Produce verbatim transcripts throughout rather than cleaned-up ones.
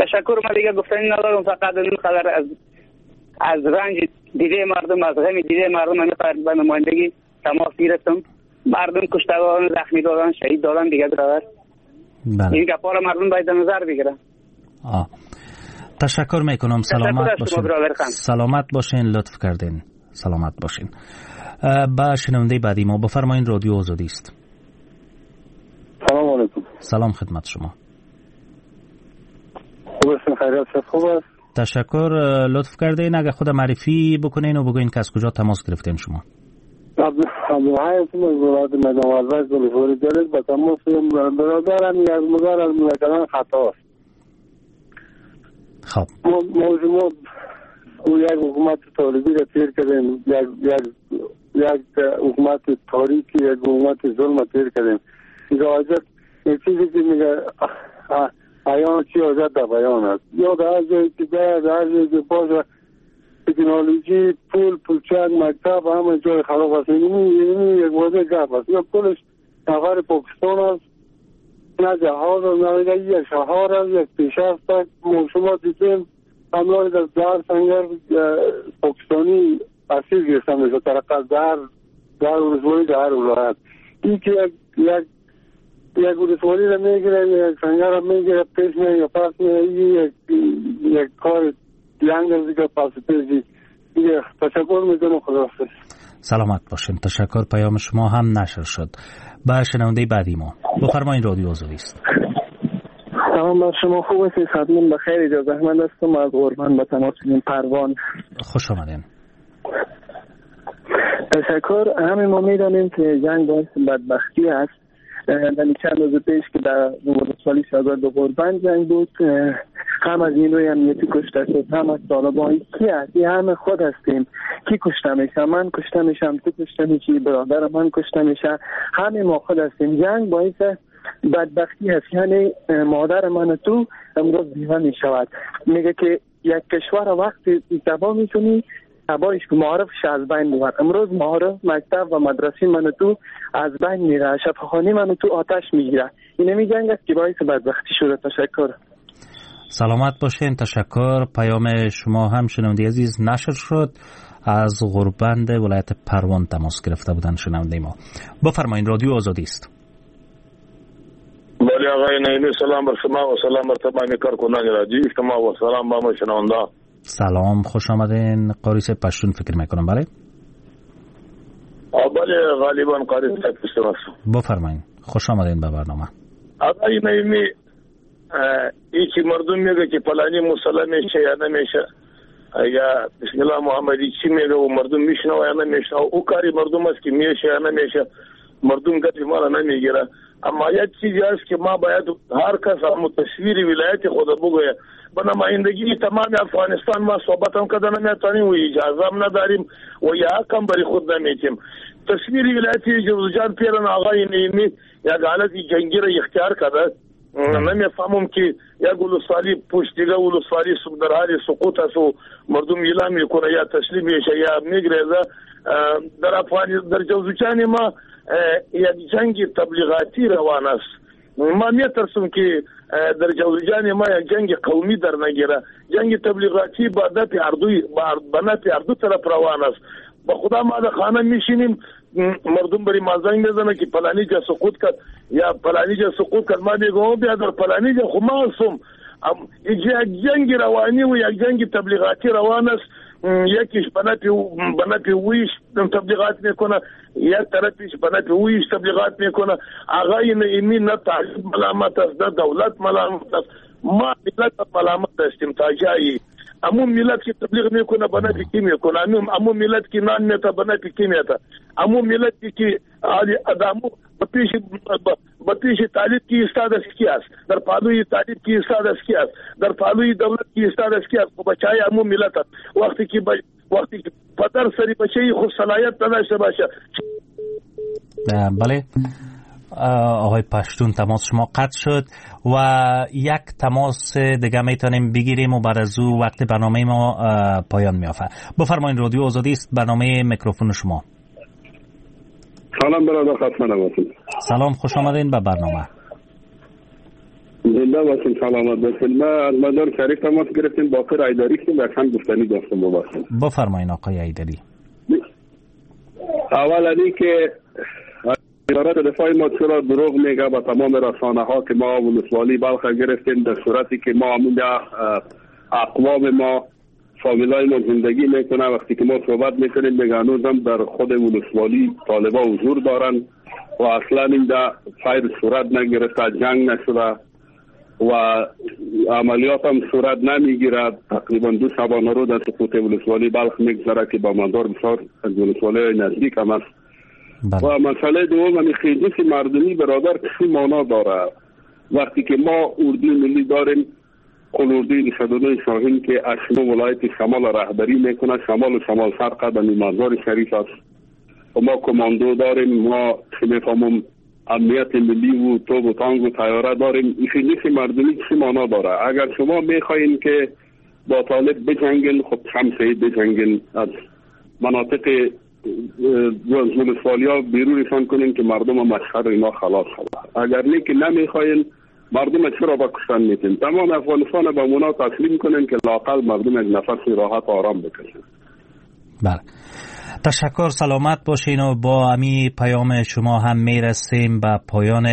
تشکر. من دیگه گفتنی ندارم، فقط این خبر از از رنج دیده مردم، از غم دیده مردم من به نمایندگی تماس گرفتم. مردم کشته دادن، زخمی دادن، شهید دادن دیگه برادر. بله. این گپا رو مردم باید در نظر بگیرن. آه. تشکر میکنم. سلامت باشین. سلامت باشین، لطف کردین. سلامت باشین. با شنونده بعدی ما بفرمایین. رادیو آزادی است. سلام علیکم. سلام خدمت شما. خوب هستین؟ خیریت است؟ خوب است. تشکر. لطف کردین اگه خود معرفی بکنین و بگوین که از کجا تماس گرفتین شما. عبدالحی هستم از ولایت میدان ورزش بلوفوری دارید. با تماس برادرم یک مقدار از مذاکره خطا است. خب موضوع ما او یک حکومت طالبی را تیر کردیم، یک یک یک حکومت تاریکی، یک حکومت ظلم تیر کردیم. این حاجت این چیزی که میگه ایان چی حاجت در بیان است. یا در هر جایی که باید، در هر جایی که باشه تکنولوژی، پول، پولچک، مکتب همه جای خراب است. این یک واضح گپ است. یا پولش نفر پاکستان است، نه جهاز است، نه یک شهار است، یک پیشرفت است. شما دیدیم همراه در در سنگر پاکستانی اسیر گرفتن میشه طرق در در ولسوالی در هر ولایت. این که یک یک یک ولسوالی را میگیره، یک سنگر را میگیره، پیش میگه یا پس میگه، یک یک کار دیانگ از دیگه پس پیشی. تشکر میکنم. خداحافظ. سلامت باشین. تشکر. پیام شما هم نشر شد. با شنونده بعدی ما بفرمایید. رادیو آزادی است. سلام بر شما. خوب هستید؟ خدمت بخیر. اجازه احمد هستم از قربان به تماس پروان. خوش آمدین. تشکر. همه ما میدانیم که جنگ باعث بدبختی است. در چند روز پیش که در ولسوالی شازاد قربان جنگ بود، هم از نیروی امنیتی کشته شد، هم از طالبان. کی هست؟ این همه خود هستیم. کی کشته میشه؟ من کشته میشم، تو کشته میشی، برادر من کشته میشه. همه ما خود هستیم. جنگ باعث بدبختی هست. یعنی مادر من تو امروز بیوه میشود. میگه که یک کشور وقتی تباه میکنی تباهش که معارفش از بین بود. امروز معارف، مکتب و مدرسه من تو از بین میره، شفاخانه من تو آتش میگیره. این می جنگ است که باعث بدبختی شده. تشکر. سلامت باشین. تشکر. پیام شما هم شنونده عزیز نشر شد. از غربند ولایت پروان تماس گرفته بودن شنونده ما. بفرمایید. رادیو آزادی است. بله آقای نعیمی، سلام بر شما و سلام بر تمامی کارکنان رادیو شما و سلام با ما شنونده. سلام، خوش آمدین. قاریس پشتون فکر میکنم. بله بله غالبا قاریس پشتون است. بفرمایید. خوش آمدین به برنامه. آقای نعیمی، ای که مردم میگه که پلانی مسلح میشه یا نمیشه، یا بسم الله محمدی چی میگه و مردم میشنوه یا نمیشنوه، او کاری مردم است که میشه یا نمیشه. مردم گفت ما را نمیگیره. اما یک چیزی هست که ما باید هر کس هم تصویر ولایت خود بگویه. به نمایندگی تمام افغانستان ما صحبت هم کده نمیتونیم و اجازه هم نداریم و یا حق هم بری خود نمیتیم. تصویر ولایت جوزجان پیران آقای نعیمی یک حالت جنگی را اختیار کرده. نمیفهمم که یک ولسوالی پشت دیگه ولسوالی در حال سقوط است و مردم اعلام میکنه یا تسلیم میشه یا میگریزه. در افغانستان در جوزجان ما یک جنگ تبلیغاتی روان است. ما میترسم که در جوزجان ما یک جنگ قومی در نگیره. جنگ تبلیغاتی با نفع اردوی با نفع اردو طرف روان است. با خدا ما در خانه میشینیم مردم بری مازنگ میزنه که پلانی جا سقوط کرد یا پلانی جا سقوط کرد. ما میگم بیا در پلانی جا خو ما هستم. یک جنگ روانی و یک جنگ تبلیغاتی روان است. یکیش بنفع ویش تبلیغات میکنه، یک طرفیش بنفع ویش تبلیغات میکنه. آقای نعیمی نه تعلیم ملامت است نه دولت ملامت است. ما ملت ملامت هستیم تا جایی. امو ملت که تبلیغ میکنه بنفع کی میکنه، امو ملت که نان میتا بنفع کی میتا، امو ملت که ادامو بپیش بپیش تعلیم کی استاد است کی است، در پالوی تعلیم کی استاد است کی است، در پالوی دولت کی استاد است کی است. خو بچای امو ملت وقتی که وقتی که پدر سری بچی خو صلاحیت نداشته باشه. بله آقای پشتون تماس شما قطع شد و یک تماس دیگه میتونیم بگیریم و بعد از او وقت برنامه ما پایان میافته. بفرمایید. رادیو آزادی است. برنامه میکروفون شما. سلام برادر، خدمت شما. سلام، خوش آمدین به برنامه. زنده باشین، سلامت باشین. ما از مدار شریف تماس گرفتیم، باقر ایداری که لکن گفتنی داشتم باشین. بفرمایین آقای ایداری. اول ادی که وزارت دفاع ما چرا دروغ میگه به تمام رسانه ها که ما ولسوالی بلخ گرفتیم، در صورتی که ما همونجا اقوام ما فامیلای ما زندگی میکنه. وقتی که ما صحبت میکنیم میگه هنوزم در خود ولسوالی طالبا حضور دارن و اصلا اینجا فایر صورت نگرفته، جنگ نشده و عملیات هم صورت نمیگیرد. تقریبا دو شبانه رو در سقوط ولسوالی بلخ میگذره که با مدار بسیار از ولسوالی نزدیک هم است. و مسئله دوم همی خیزش مردمی برادر چی معنا داره؟ وقتی که ما اردوی ملی داریم، کل اردوی نود و نه شاهین که اشنو ولایت شمال رهبری میکنه، شمال و شمال شرق در مزار شریف است. و ما کماندو داریم، ما چی میفهمم امنیت ملی و توپ و تانک و طیاره داریم. خیزش مردمی چی معنا داره؟ اگر شما میخواین که با طالب بجنگین، خب شمسه بجنگین، از مناطق ولسوالی ها بیرونشان کنین که مردم مشهر اینا خلاص شد. اگر نه که نمیخواین مردم چرا با کشتن میتین؟ تمام افغانستان به مونا تسلیم کنین که لاقل مردم از نفس راحت آرام بکشن. بله، تشکر، سلامت باشین. و با امی پیام شما هم میرسیم به پایان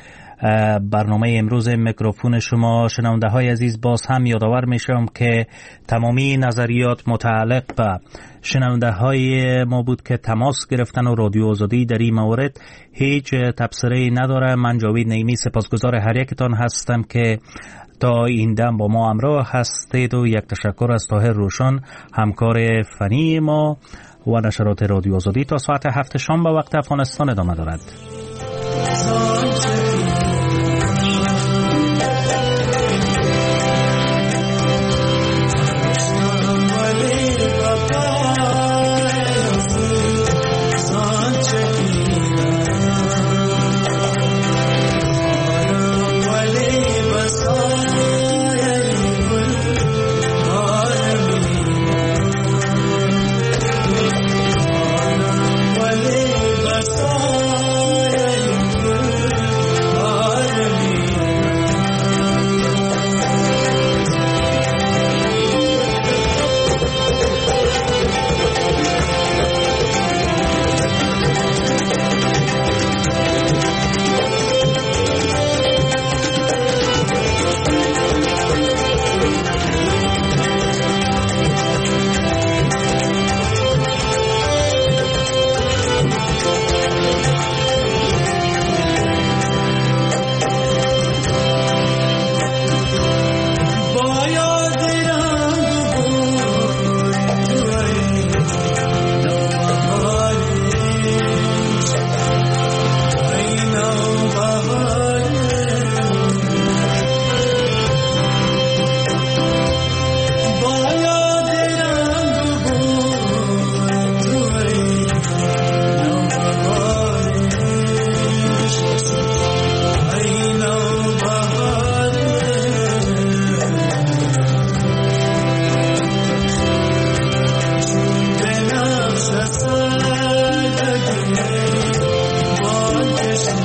برنامه امروز میکروفون شما. شنونده های عزیز، باز هم یادآور میشم که تمامی نظریات متعلق به شنونده های ما بود که تماس گرفتن و رادیو آزادی در این مورد هیچ تبصره نداره. من جاوید نعیمی سپاسگزار هر یکتان هستم که تا این دم با ما همراه هستید و یک تشکر از طاهر روشن، همکار فنی ما. و نشرات رادیو آزادی تا ساعت هفت شام به وقت افغانستان ادامه دارد.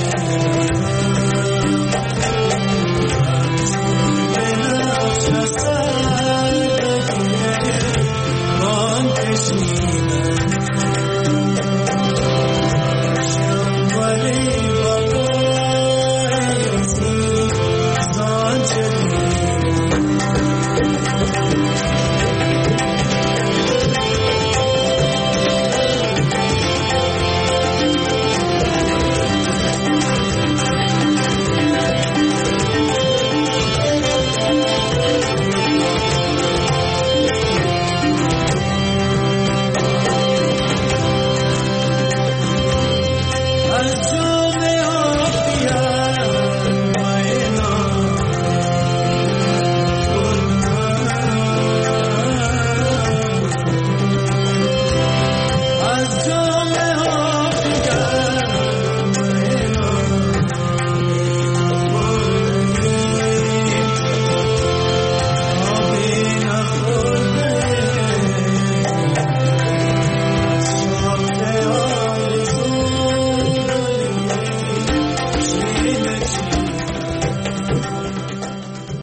Just